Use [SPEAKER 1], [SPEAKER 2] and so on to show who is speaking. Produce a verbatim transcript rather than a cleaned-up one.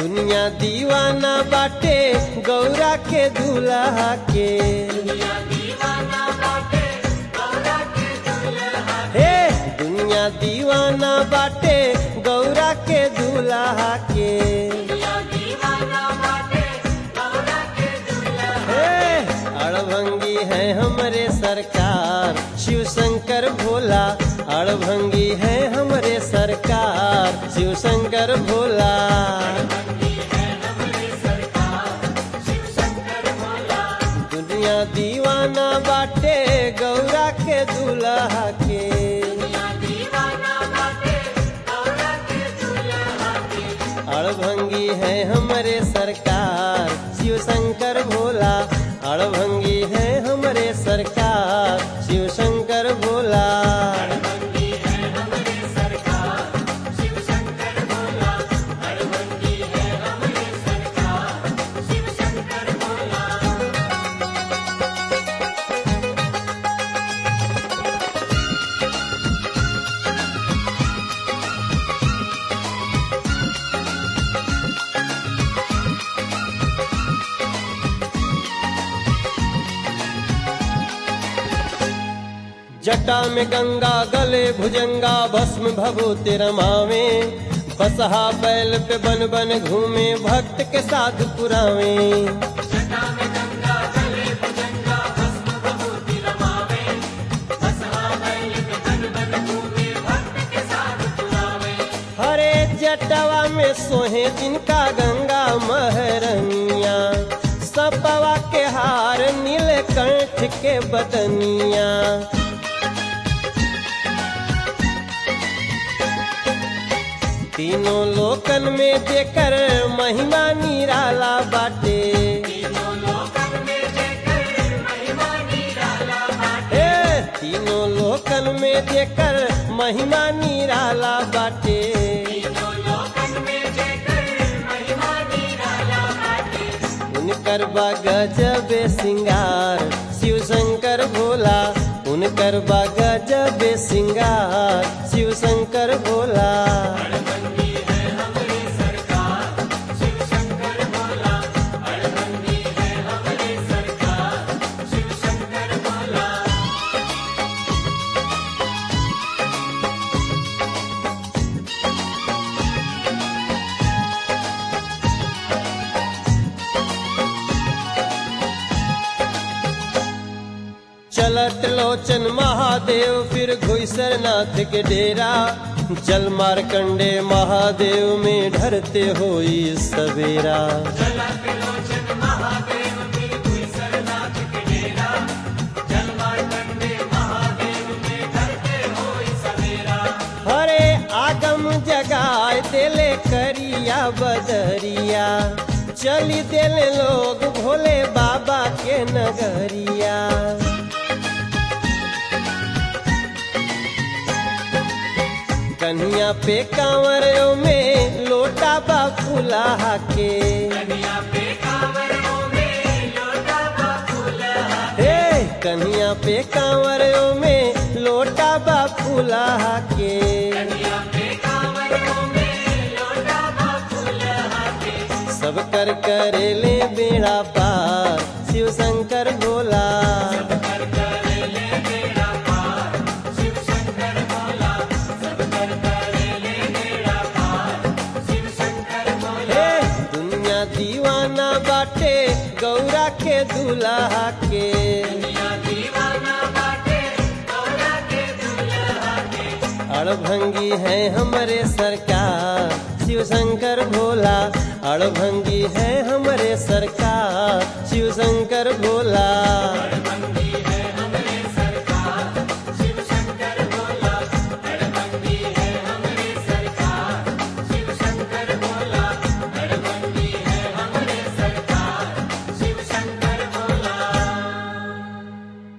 [SPEAKER 1] दुनिया दीवाना बाटे गौरा के दूल्हा के। हे दुनिया दीवाना बाटे गौरा के दूल्हा के। हे अड़भंगी है हमरे सरकार शिव शंकर भोला। अड़भंगी है हमरे सरकार शिव शंकर भोला। दुनिया दीवाना बाटे गौरा के दूल्हा के। अड़भंगी है हमरे सरकार शिव शंकर भोला। अड़भंगी है हमरे सरकार शिव शंकर भोला। जटा में गंगा गले भुजंगा भस्म भभूति रमावे। बसहा बैल पे बन बन घूमे भक्त के साथ पुरावे। हरे जटवा में सोहे जिनका गंगा महरनिया। सपवा के हार नीलकंठ के बदनिया। तीनों लोकन में जेकर महिमा निराला बाटे। तीनों लोकन में जेकर महिमा निराला बाटे। तीनों लोकन में जेकर महिमा निराला बाटे। तीनों लोकन में जेकर महिमा निराला बाटे। उनकर बा गजब सिंगार शिव शंकर भोला। उनकर बा गजब सिंगार शिव शंकर भोला। चलत लोचन महादेव फिर घुईसरनाथ के डेरा। जल मारकंडे महादेव में ढरते होई सवेरा। चलत लोचन महादेव फिर घुईसरनाथ के डेरा। जल मारकंडे महादेव में ढरते होई सवेरा। हरे आगम जगाए देले करिया बदरिया। चली देले लोग भोले बाबा के नगरिया। कन्हिया पे कांवरों में लोटा बा फुलाहा के। कन्हिया पे कांवरों में लोटा बा फुलाहा के। हे कन्हिया पे कांवरों में लोटा बा फुलाहा के। कन्हिया पे कांवरों में लोटा बा फुलाहा के। सब कर करेले बेड़ा पार शिव शंकर भोला। दीवाना बाटे गौरा के दूल्हा के। दीवाना बाटे गौरा के दूल्हा के। अड़भंगी है हमरे सरकार शिव शंकर भोला। अड़भंगी है हमरे सरकार शिव शंकर भोला।